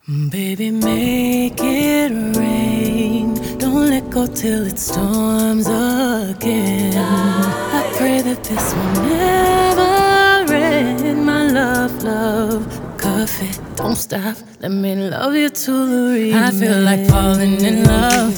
Baby, make it rain. Don't let go till it storms again. I pray that this will never end. My love, coffee, don't stop. Let me love you to the remix. I feel like falling in love.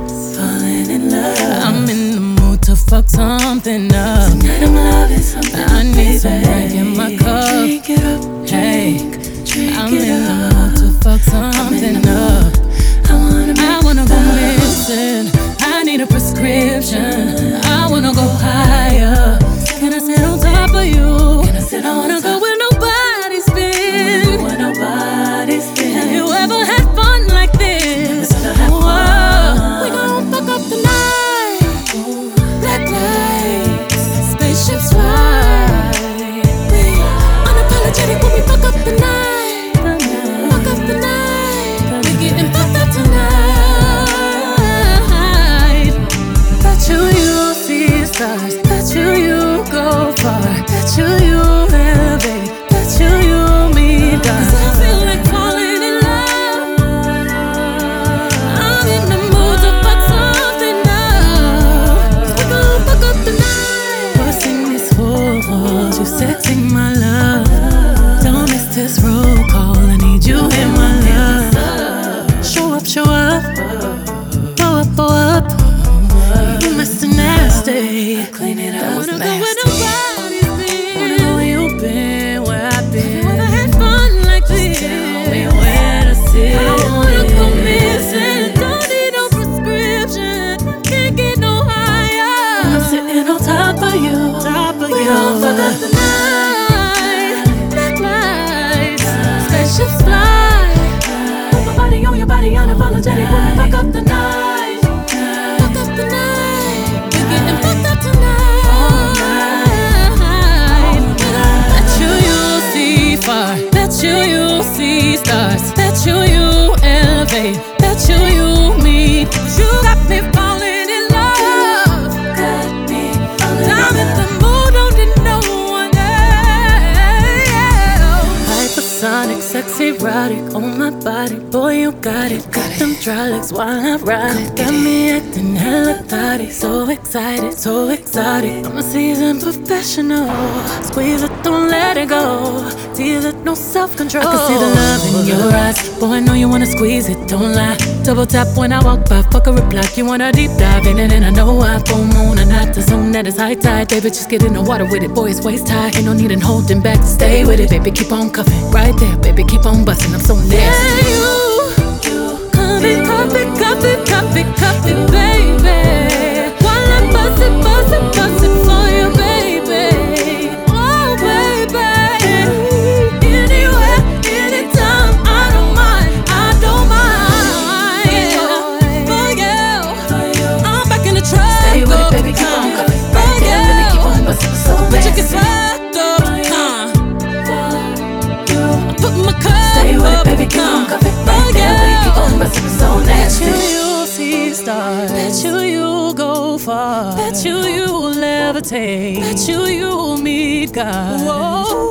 I'm in the mood to fuck something up. Tonight I'm loving something. I need some drink in my cup. Drink it up, Hey, drink I'm it in the up. mood to fuck something up. I wanna go missing. I need a prescription. I wanna go higher. Can I sit on top of you? I wanna go where nobody's been. Where nobody's been. Have you ever had fun like this? Whoa, we gon' fuck up the night. Black lights, spaceships fly. We unapologetic when we fuck up the night. Fuck up the night. We getting fucked up tonight. Bet you see stars. Bet you go far. Bet you elevate. Bet you meet God. 'Cause I feel like falling in love. I'm in the mood to fuck something up. We gon' fuck up the night. What's in these walls? You sexy, my love. Don't miss this roll call. I need you in my love. Show up, show up. Blow up, blow up. You Mr. Nasty. Clean it up. I wanna go where nobody's been. Wanna know where you've been, where I've been. Never had fun like this. Tell me where to sit. I wanna go missing. Don't need no prescription. Can't get no higher. I'm sitting on top of you. We gon' fuck up the night. Black lights, spaceships fly. Put my body on your body, unapologetic when we fuck up the night. Fuck up the night. We getting fucked up tonight. Bet you'll see far. Bet you'll see stars. Bet you elevate. Bet you meet. You got me falling in love. Got me I'm in the mood, don't need no one else. Hypersonic, sexy, erotic on my body. Boy, you got it. Got them dry legs while I ride it. Got me acting hella thotty. So excited, so exotic. I'm a seasoned professional. Squeeze it, don't let it go. Tease it, no self-control. I can see the love in your eyes. Boy, I know you wanna squeeze it, don't lie. Double tap when I walk by, fuck a reply. You wanna deep dive in it, and I know why. Full moon and not the zone that is high tide. Baby, just get in the water with it. Boy, it's waist high. Ain't no need in holding back. Stay with it, baby. Keep on cuffing. Right there, baby. Keep on busting. I'm so nasty. Yeah, you cup it, baby. While I'm bustin' for you, baby. Oh, baby. Anywhere, anytime, I don't mind. For you, I'm back in the truck. Stay with it, baby, keep on cuffing. Right there, baby, keep on busting so But you nasty. get swept up, put my cup Stay with it, up, baby, keep on cuffing. Right there, baby, keep on busting so nasty. Bet you'll see stars. Bet you'll go far. Bet you'll levitate. Bet you'll meet God. Whoa,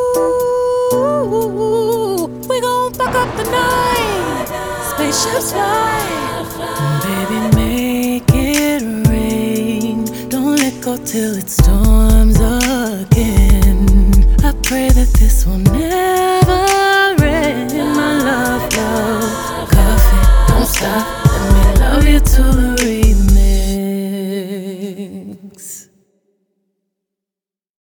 we gon' fuck up the night. Spaceships fly. Baby, make it rain. Don't let go till it storms again. I pray that this will never end. My love, coffee, don't stop. Let me love you to the remix.